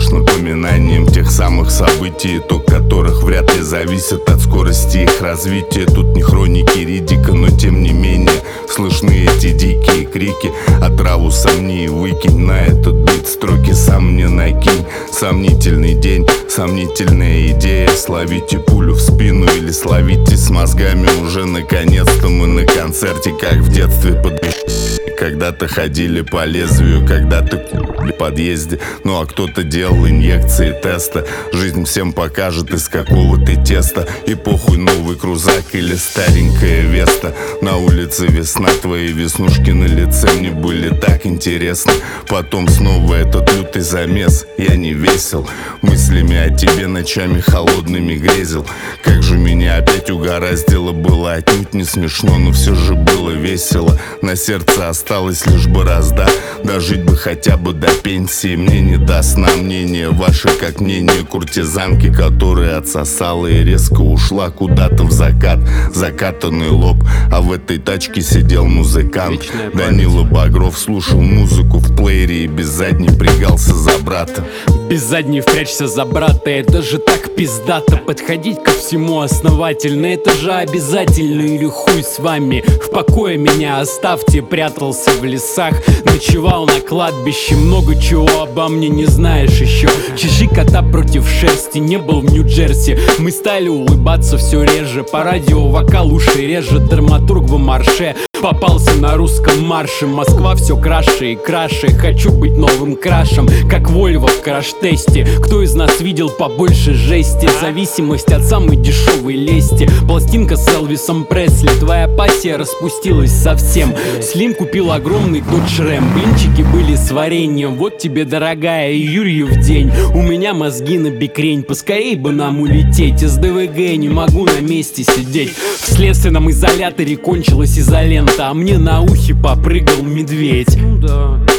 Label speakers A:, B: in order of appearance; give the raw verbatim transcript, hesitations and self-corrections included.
A: лишь напоминанием тех самых событий, итог которых вряд ли зависит от скорости их развития. Тут не хроники Риддика, но тем не менее слышны эти дикие крики. Отраву сомни и выкинь на этот бит строки, сам мне накинь. Сомнительный день, сомнительная идея. Словите пулю в спину или словите с мозгами. Уже наконец-то мы на концерте, как в детстве под... Когда-то ходили по лезвию, когда-то купили в подъезде. Ну а кто-то делал инъекции теста. Жизнь всем покажет, из какого ты теста. И похуй, новый крузак или старенькая Веста. На улице весна, твои веснушки на лице мне были так интересны. Потом снова этот лютый замес. Я не весел, мыслями о тебе ночами холодными грезил. Как же меня опять угораздило, было отнюдь не смешно, но все же было весело. На сердце осталась лишь борозда. Дожить бы хотя бы до пенсии. Мне не даст на мнение ваше, как мнение куртизанки, которая отсосала и резко ушла куда-то в закат. Закатанный лоб, а в этой тачке сидел музыкант. Данила Багров слушал музыку в плеере и без задней пригался за брата.
B: Без задней впрячься за брата, это же так пиздато. Подходить ко всему основательно, это же обязательно. Или хуй с вами, в покое меня оставьте. Прятался в лесах, ночевал на кладбище. Много чего обо мне не знаешь еще. Чеши кота против шерсти, не был в Нью-Джерси. Мы стали улыбаться все реже. По радио вокал уши режет, драматург в марше. Попался на русском марше. Москва все краше и краше. Хочу быть новым крашем, как Вольво в краш-тесте. Кто из нас видел побольше жести? Зависимость от самой дешевой лести. Пластинка с Элвисом Пресли. Твоя пассия распустилась совсем. Слим купил огромный Dodge Ram. Блинчики были с вареньем. Вот тебе, дорогая, Юрьев день. У меня мозги на бикрень. Поскорей бы нам улететь. Из ДВГ не могу на месте сидеть. В следственном изоляторе кончилась изолента, а мне на ухе попрыгал медведь. Ну да.